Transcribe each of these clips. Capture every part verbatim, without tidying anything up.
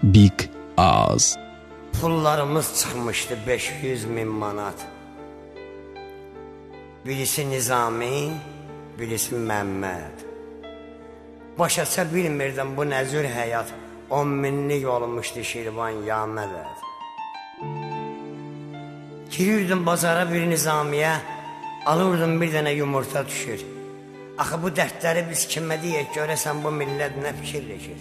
Big Az. Pullarımız çıxmışdı beş yüz min manat. Birisi Nizami, birisi Məmməd. Başaça bilmirdim bu nəzür həyat, on minlik olmuşdu Şirvan ya mədəd. Girirdim bazara bir Nizamiyə, alırdım bir dənə yumurta düşür. Axı bu dərdləri biz kimə deyək, görəsən bu millət nə fikirləşir?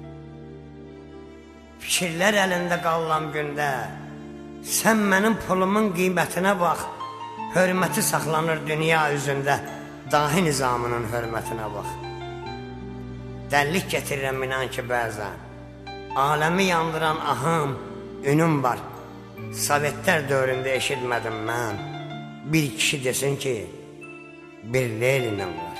Fikirlər əlində qallam gündə, sən mənim pulumun qiymətinə bax, hörməti saxlanır dünya üzündə, dahi nizamının hörmətinə bax. Dəllik getirirəm inan ki bəzən, aləmi yandıran ahım, ünüm var. Sovetlər dövründə eşitmədim mən, bir kişi desin ki, bir Leninim var.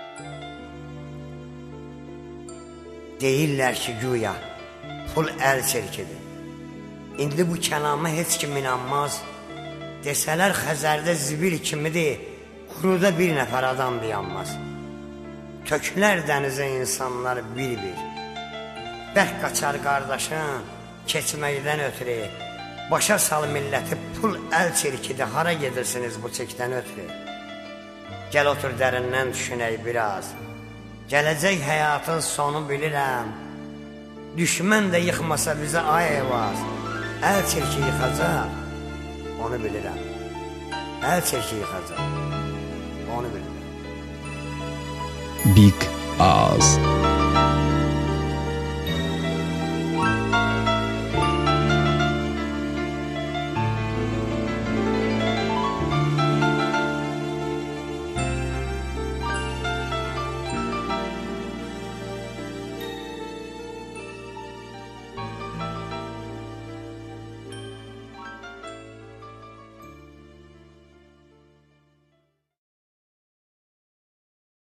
Deyirlər ki, güya, pul əl çirkidir. İndi bu kəlama heç kim inanmaz. Desələr Xəzərdə zibil kimidir, quruda bir nəfər adam dayanmaz. Töklər dənizə insanlar bir-bir. Bərk qaçar qardaşın, keçməkdən ötürü. Başa sal milləti, pul əl çirkidir, hara gedirsiniz bu çəkdən ötürü? Gəl otur dərindən düşünək biraz. Gələcək həyatın sonu bilirəm. Düşmən də yıxmasa bizə ay evaz, əl çirki yıxacaq, onu bilirəm. Əl çirki yıxacaq, onu bilirəm. Big Az.